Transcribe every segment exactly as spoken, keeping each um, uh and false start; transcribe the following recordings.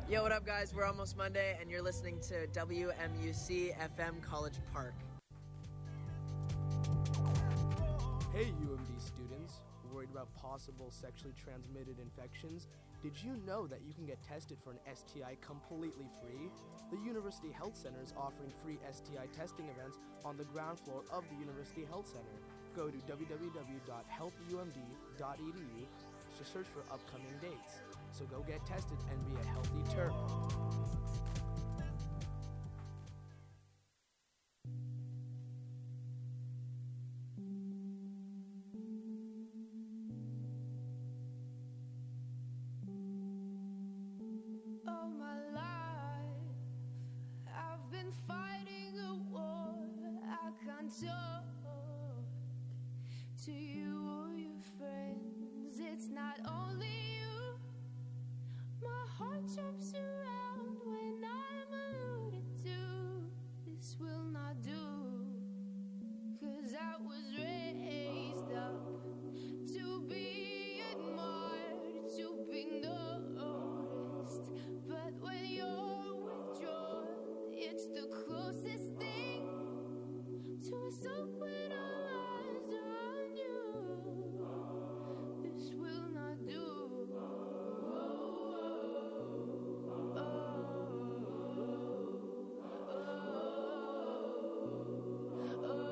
Yo, what up, guys? We're almost Monday, and you're listening to W M U C F M College Park. Hey, U M D students. Worried about possible sexually transmitted infections? Did you know that you can get tested for an S T I completely free? The University Health Center is offering free S T I testing events on the ground floor of the University Health Center. Go to w w w dot health u m d dot e d u to search for upcoming dates. So go get tested and be a healthy terp. Talk to you or your friends. It's not only you. My heart jumps around when I'm alluded to. This will not do. 'Cause I was raised up to be admired, to be noticed. But when you're withdrawn, it's the closest thing to a soul when all eyes are on you. This will not do. Oh, oh, oh, oh, oh,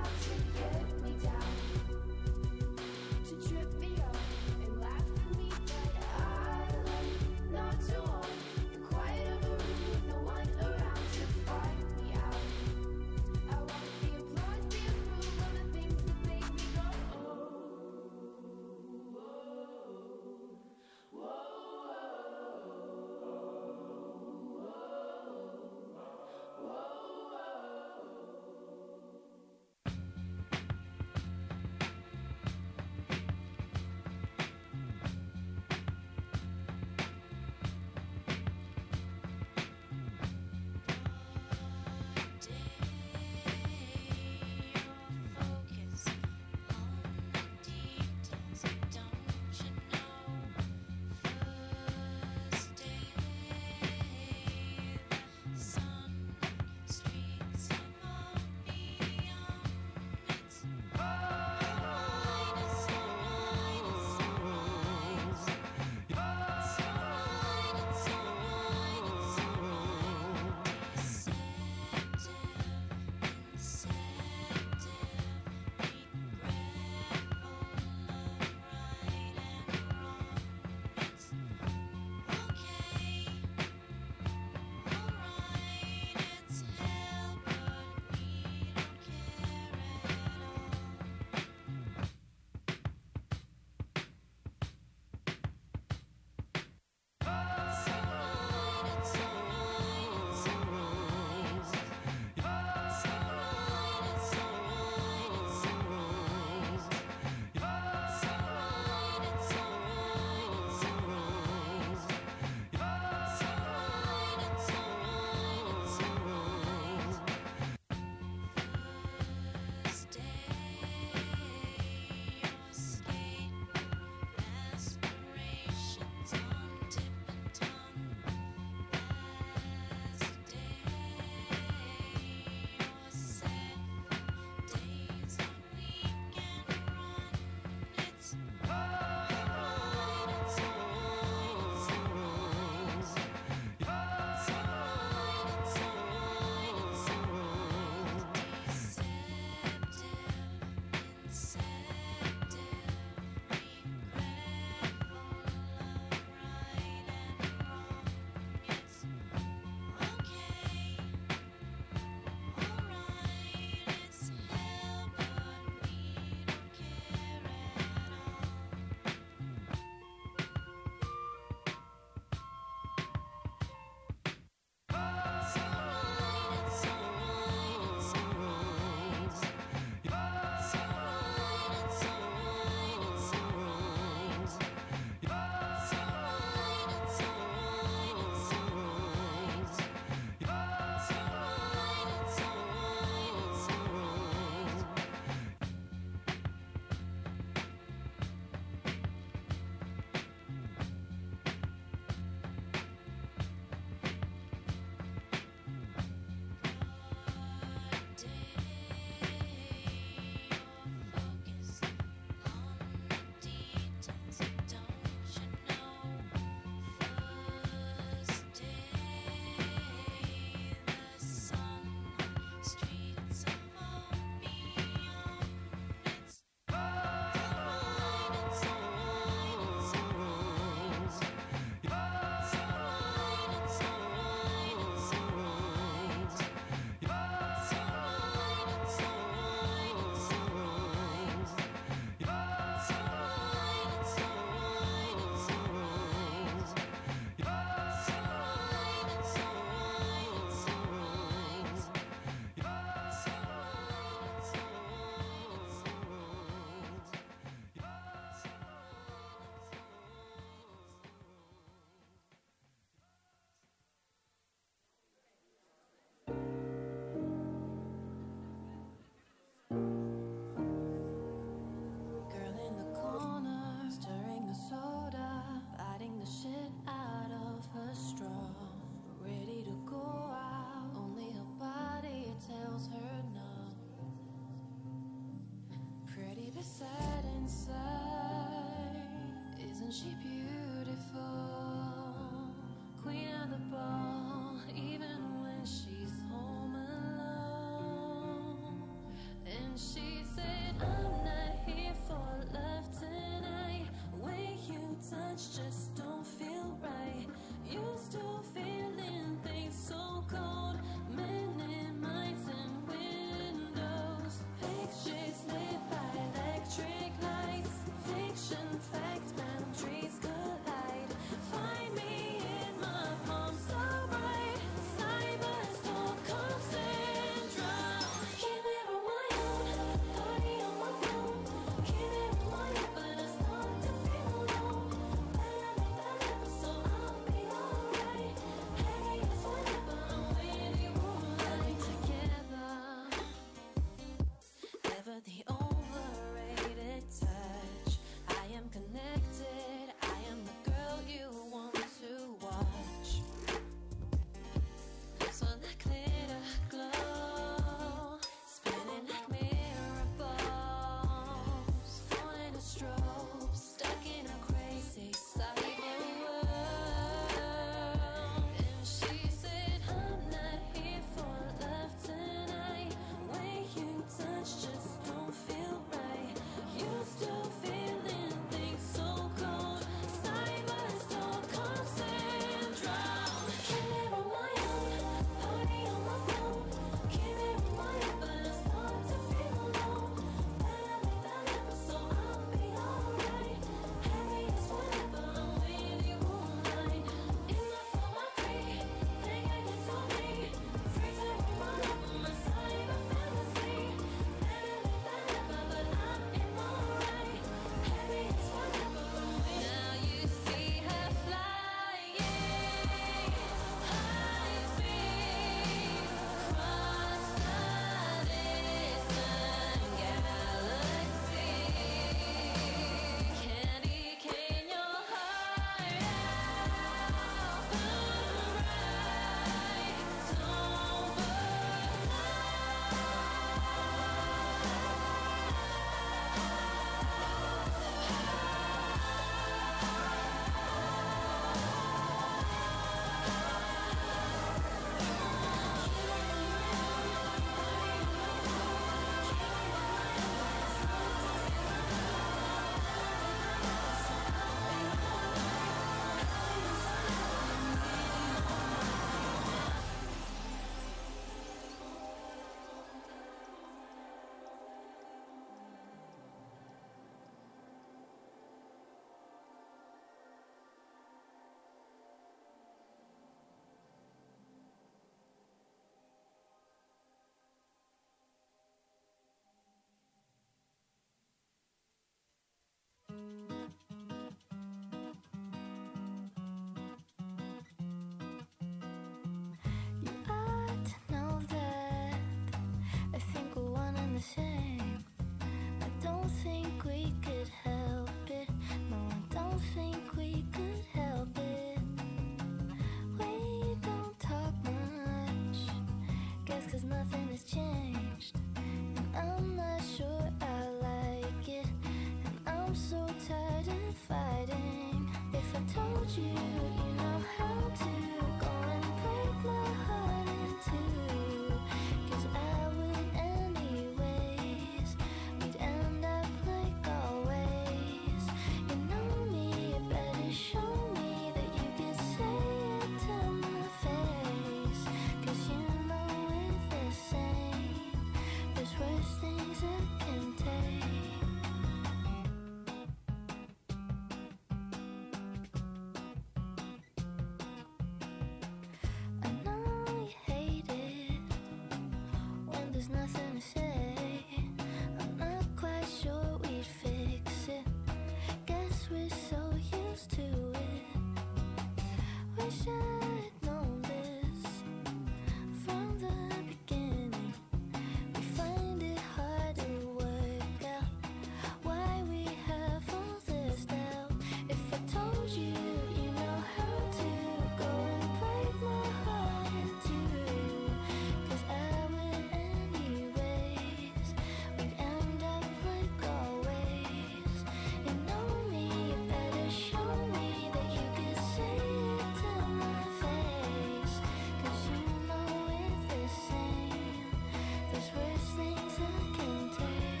there's nothing to say. I'm not quite sure we'd fix it. Guess we're so used to it. Wish I'd known this from the beginning. We find it hard to work out why we have all this doubt. If I told you, you know how to go and break my heart in two. 'Cause I would anyways. We'd end up like always. You know me, you better show me that you could say it to my face. 'Cause you know it's the same. There's worse things I can take.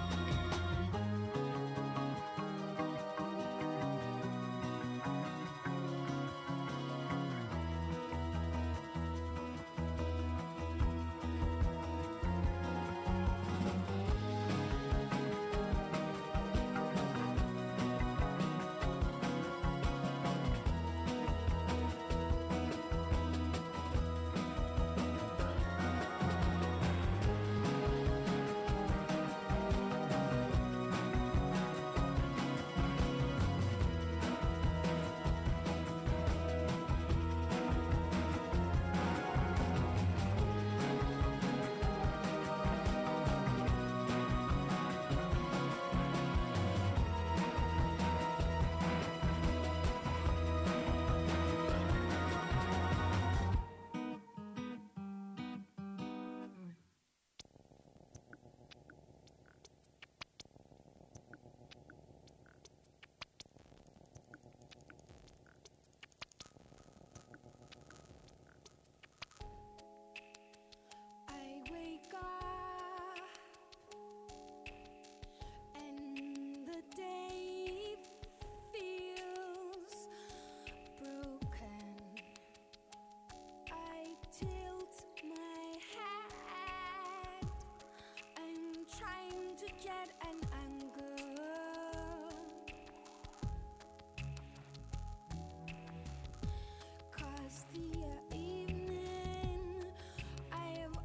I wake up and the day feels broken. I tilt my head. I'm trying to get an angle. 'Cause the evening I have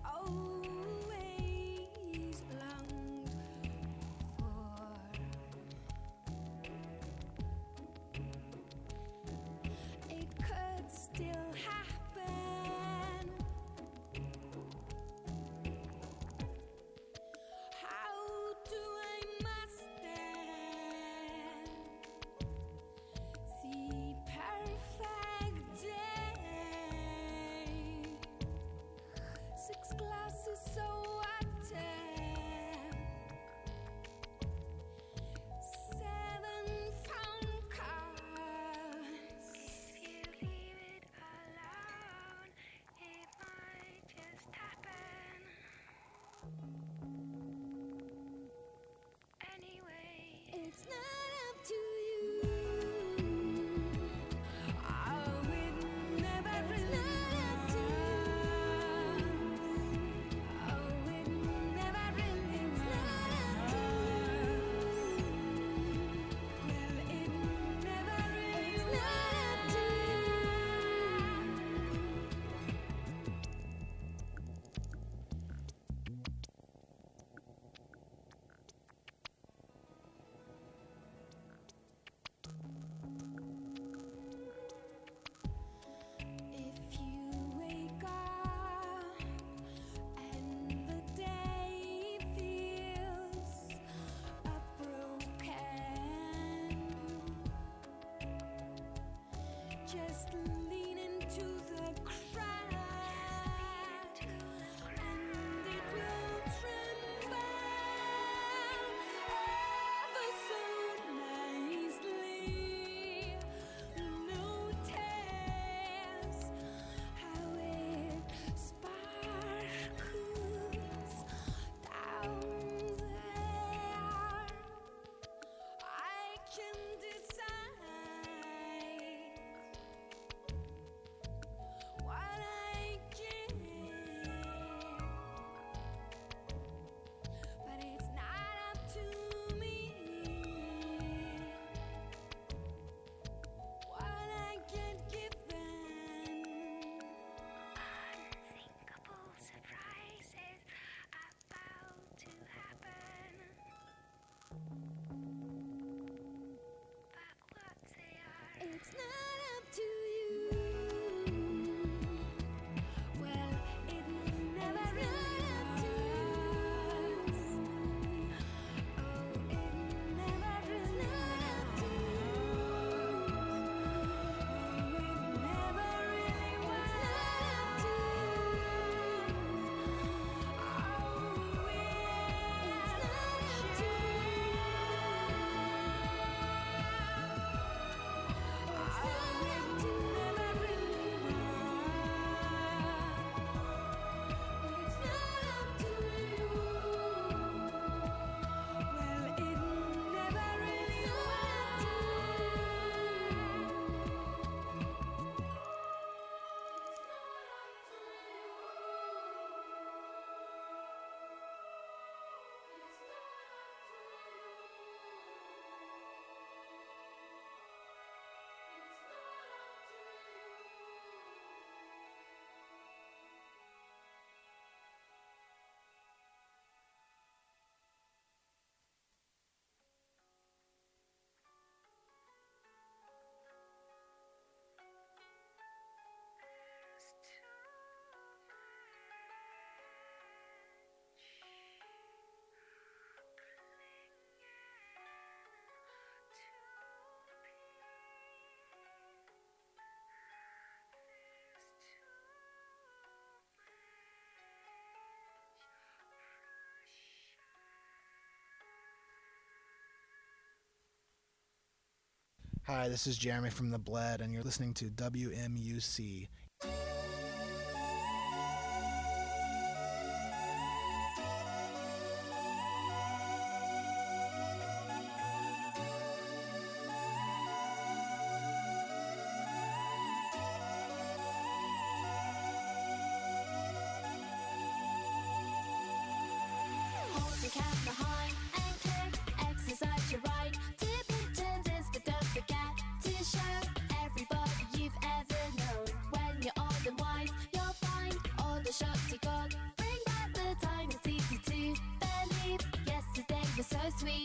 always longed for. It could still happen. How do I muster? See perfect day. Six glasses of water. Seven phone calls. If you leave it alone, it might just happen. Anyway, it's not up to you. Oh, it never it's not up to you. Oh, it never really it's not up to you. Well, it never really it's not up to you. If you wake up and the day feels broken, just lean into the crack and it will tremble ever so nicely. Notice how it sparkles down there. I can decide what I Hi, this is Jeremy from The Bled, and you're listening to W M U C. Hold your cat behind and click, exercise your right. Dip into this, but don't forget to show everybody you've ever known. When you're old and wise, you'll find all the shots you got. Bring back the time, it's easy to believe. Yesterday was so sweet.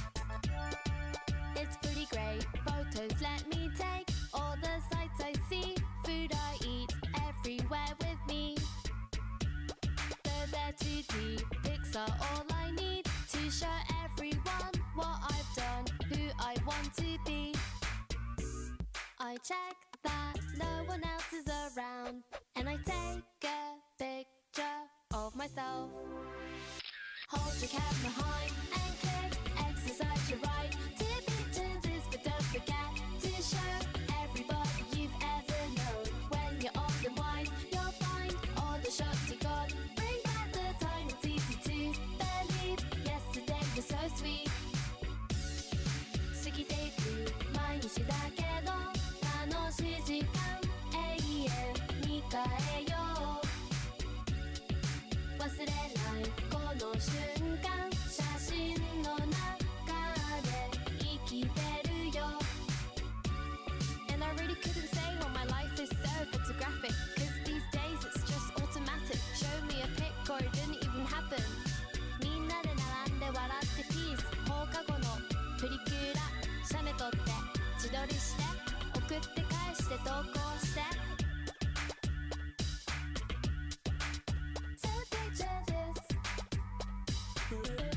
It's pretty great. Photos let me take all the sights I see. Food I eat everywhere with me. Though they're too deep, pics are all I need to show everyone what I've done, who I want to be. I check that no one else is around, and I take a picture of myself. Hold your camera high and click, exercise your right. Tip into this, but don't forget to show everybody you've ever known. When you're old and wise, you'll find all the shots you got. Bring back the time, it's easy to believe. Yesterday was so sweet. 過ぎていく毎日だけど楽しい時間永遠に変えよう。忘れないこの瞬間、写真の中で生きてるよ。And I really couldn't say why my life is so photographic, cause these days it's just automatic. Show me a pic or it didn't even happen. みんなで並んで笑ってピース。放課後のプリクラ写メ撮って自撮りして送って返して投稿して。So picture this.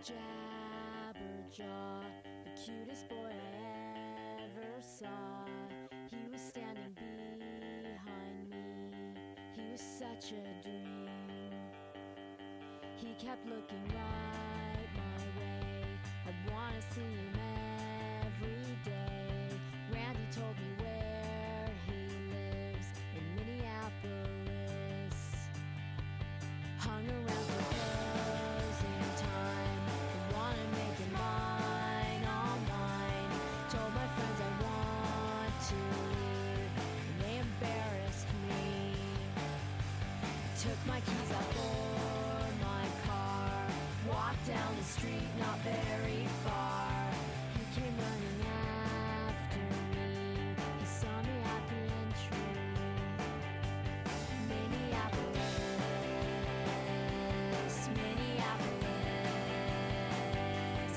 Jabberjaw, the cutest boy I ever saw. He was standing behind me. He was such a dream. He kept looking right my way. I'd wanna see him every day. Randy told me where he lives in Minneapolis. Hung around for closing time. I wanna make it mine, all mine. Told my friends I want to leave, and they embarrassed me. Took my keys out for my car. Walked down the street, not very far. He came running after me. He saw me at the entry. Minneapolis, Minneapolis,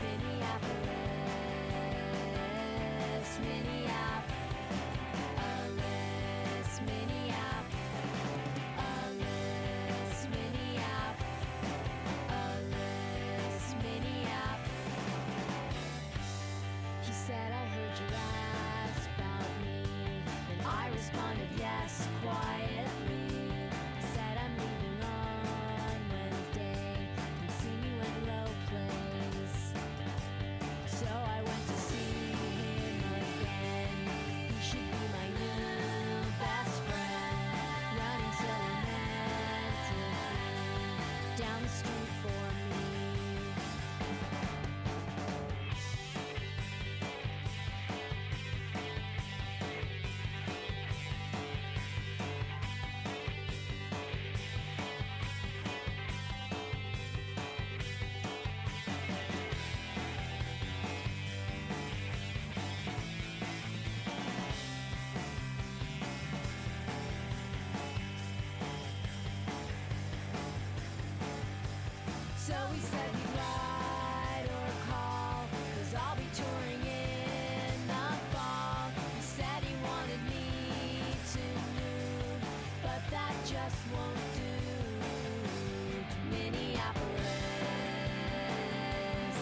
Minneapolis, Minneapolis, Minneapolis, Minneapolis, Minneapolis, Minneapolis. He said, I heard you ask about me, and I responded yes, quietly. Said I'm leaving on Wednesday. Come see me when Low plays. So I went to see him again. He should be my new best friend. Running so romantically down the street for me. So we said we'd ride or call, 'cause I'll be touring in the fall. He said he wanted me to move, but that just won't do. To Minneapolis,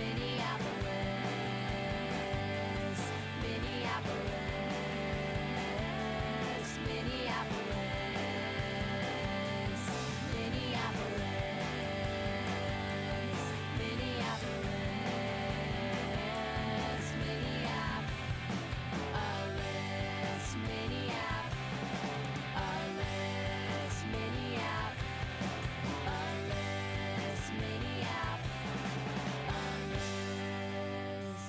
Minneapolis, Minneapolis, Minneapolis, Minneapolis, Minneapolis, Minneapolis, Minneapolis, Minneapolis, Minneapolis.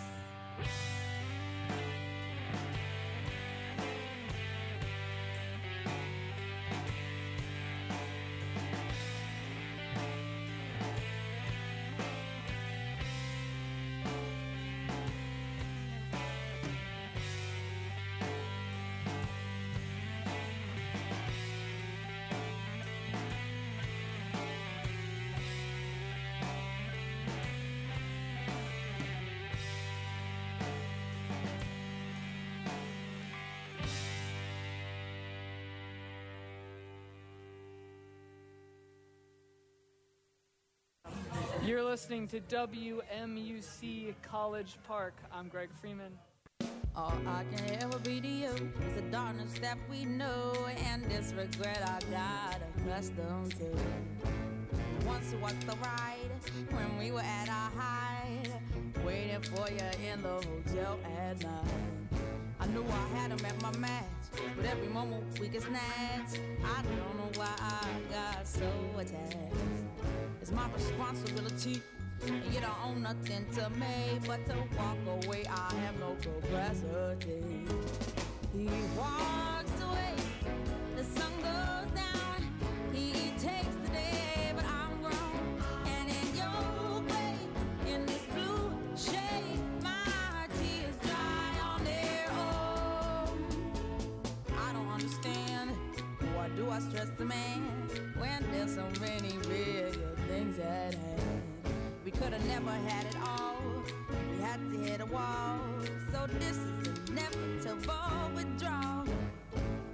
You're listening to W M U C College Park. I'm Greg Freeman. All I can ever be to you is the darkness that we know and this regret I got accustomed to. Once was the ride when we were at our height, waiting for you in the hotel at night. I knew I had him at my match, but every moment we get snatched. I don't know why I got so attached. It's my responsibility, and you don't own nothing to me but to walk away. I have no capacity. He walks away, the sun goes down. He takes the day, but I'm grown. And in your way, in this blue shade, my tears dry on their own. I don't understand, why do I stress the man when there's so many bigger things at hand? We could have never had it all. We had to hit a wall. So this is inevitable withdrawal.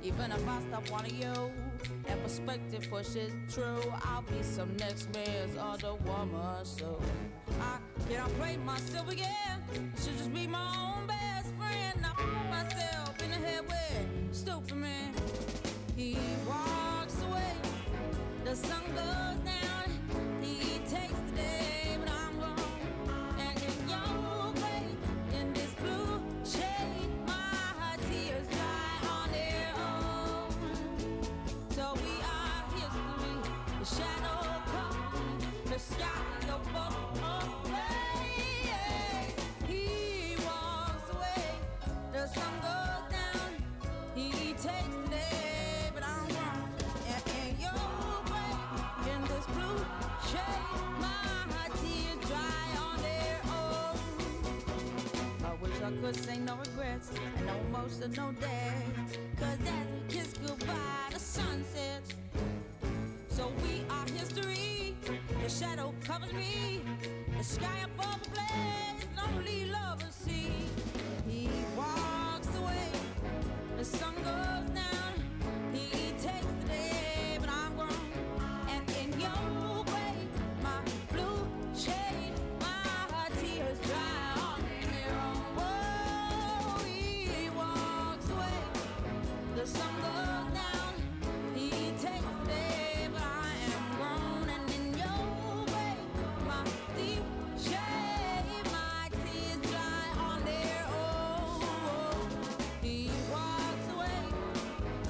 Even if I stop one of you, and perspective pushes true, I'll be some next man's other woman. So I cannot play myself again. I should just be my own best friend. I put myself in the head with stupid man. He walks away, the sun goes down. He takes the day, but I'm gone. And in your way, in this blue shade, my tears dry on their own. So we are history, the shadow comes, the sky above away. He walks away, the sun goes down. He takes the day, but I'm wrong. And in your way, in this blue shade, my tears dry on their own. I wish I could say no regrets and no emotional day. Cause as we kiss goodbye, the sun sets. So we are history. The shadow covers me. The sky above the blaze, lonely lovers see. He walks away. The sun goes down. He takes the day, but I'm grown. And in your way, my blue shade, my tears dry on their own. Whoa, he walks away. The sun goes down. He takes the day, but I am grown. And in your way, my deep shade, my tears dry on their own. He walks away.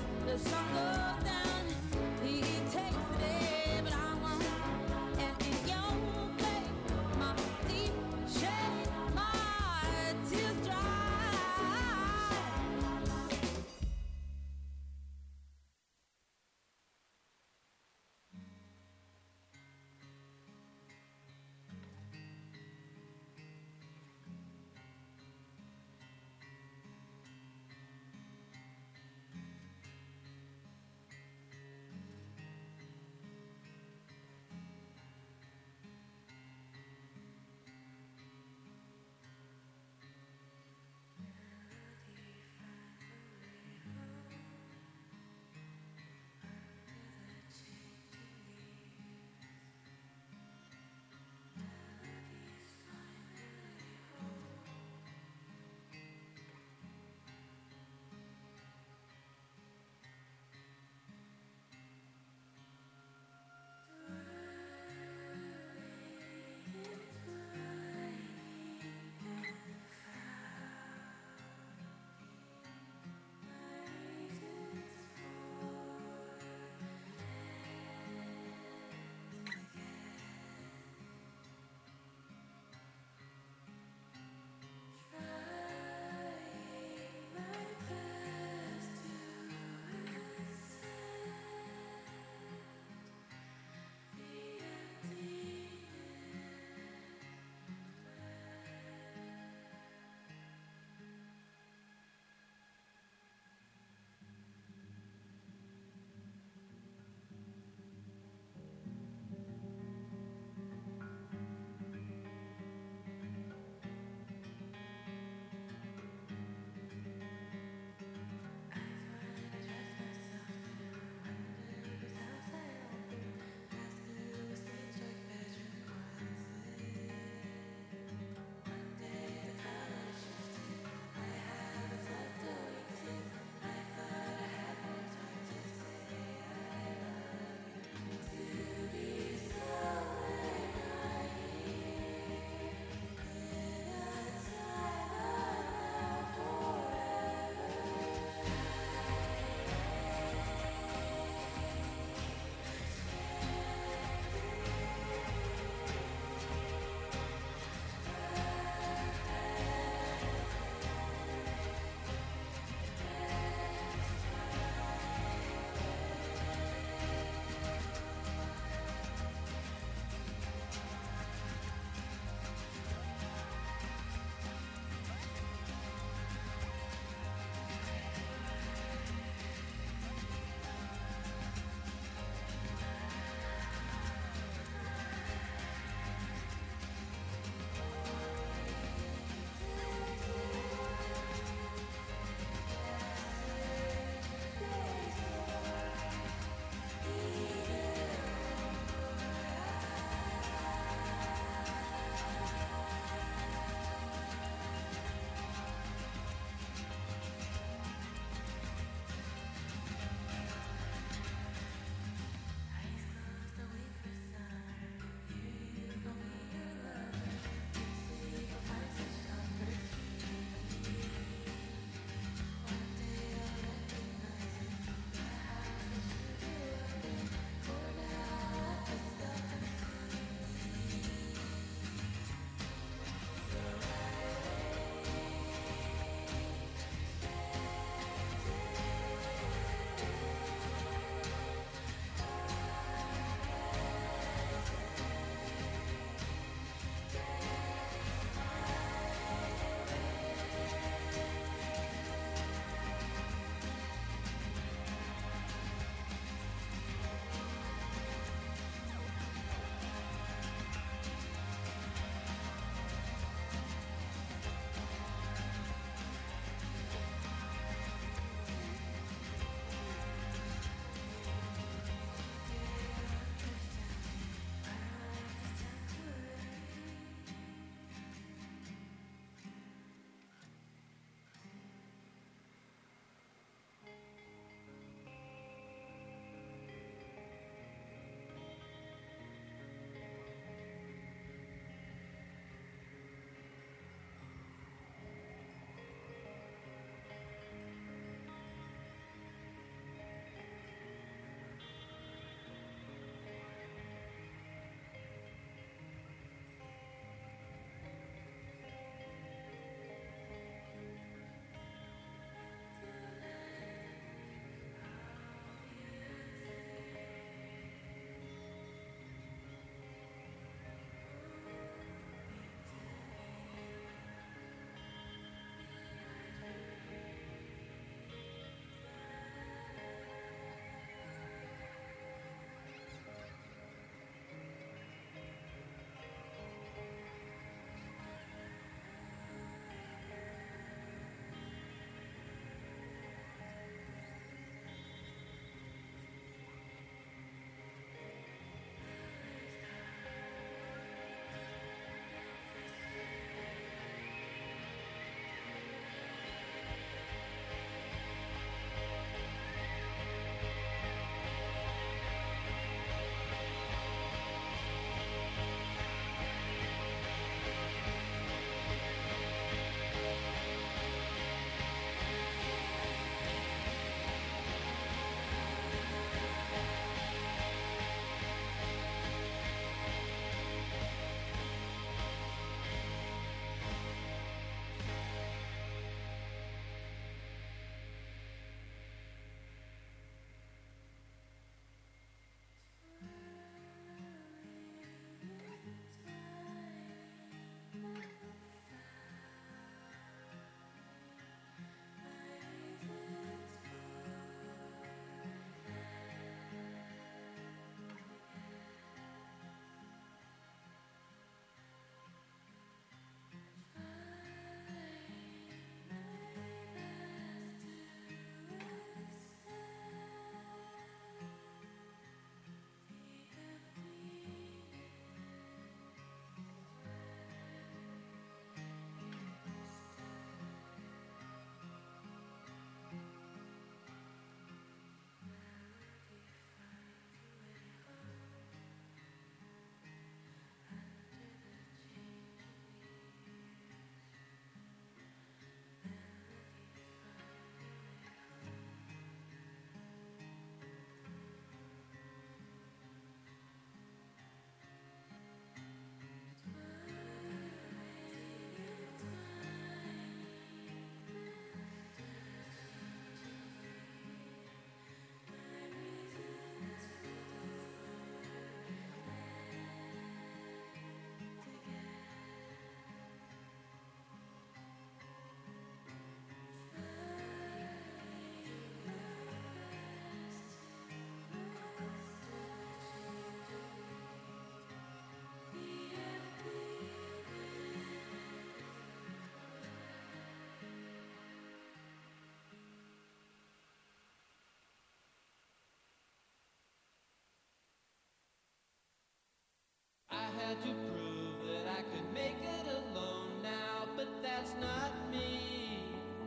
had to prove that I could make it alone now, but that's not me.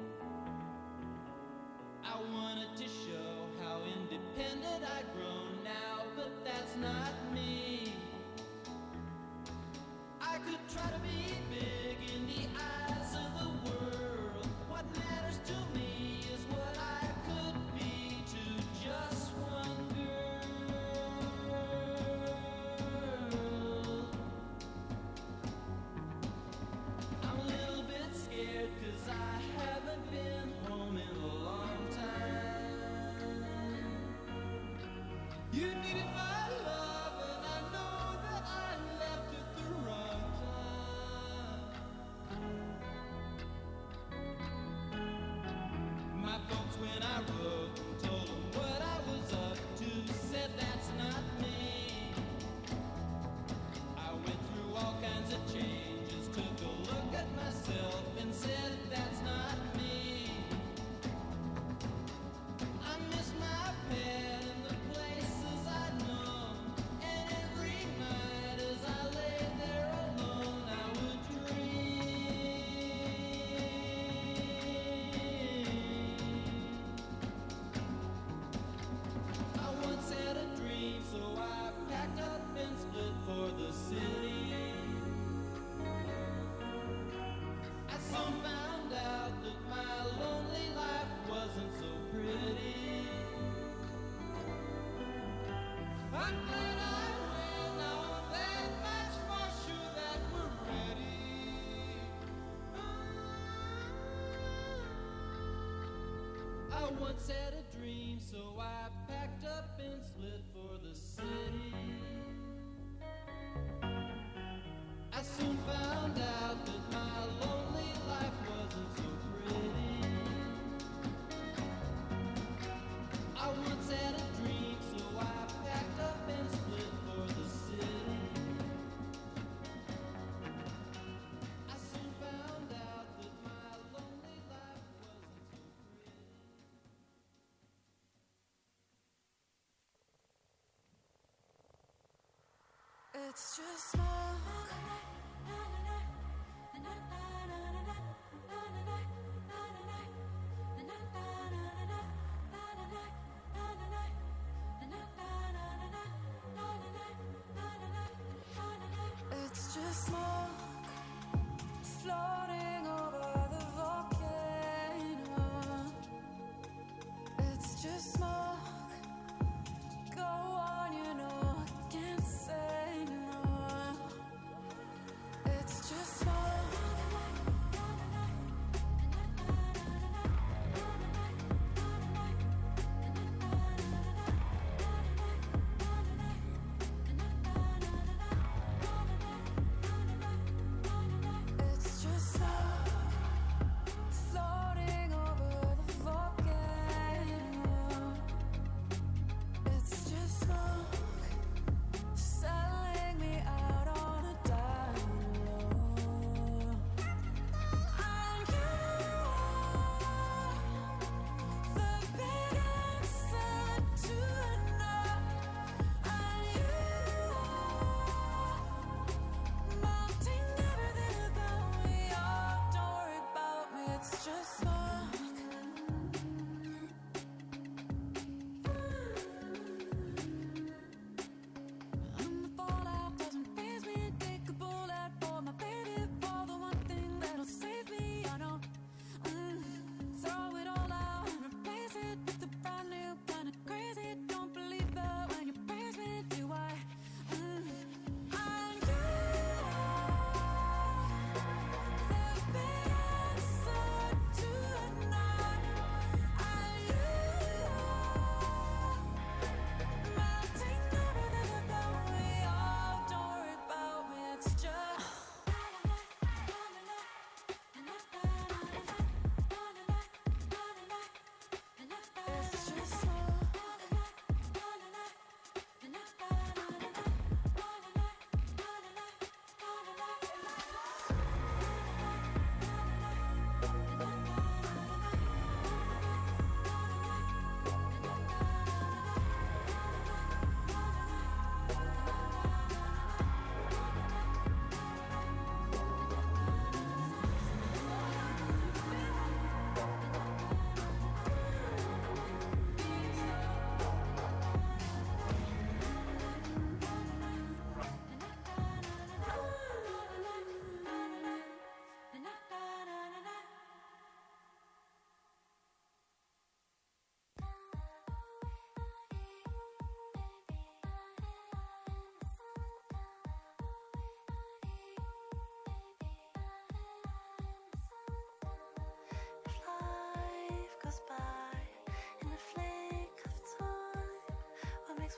I wanted to show how independent I've grown now, but that's not me. I could try to be big in the eyes of the world. What matters to me is what I could be to just one girl. I'm a little bit scared 'cause I haven't been home in a long time. You needed my love and I know that I left at the wrong time. My folks, when I wrote and told them what I was up to, said that's not me. I went through all kinds of changes, took a look at myself and said that's not me. I miss my pet and the places I'd known, and every night as I lay there alone I would dream. I once had a dream, so I packed up and split for the city. I soon found out that my lonely life wasn't so pretty. I'm glad I went, now I'm that much more sure that we're ready. I once had a dream, so I packed up and split for the city. I soon found out that my lonely life wasn't so pretty. I once had a dream, so I packed up and split for the city. I soon found out that my lonely life wasn't so pretty. It's just smoke. It's just smoke floating over the volcano. It's just smoke. Go on, you know I can't say no. It's just smoke. It's just smoke.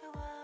So why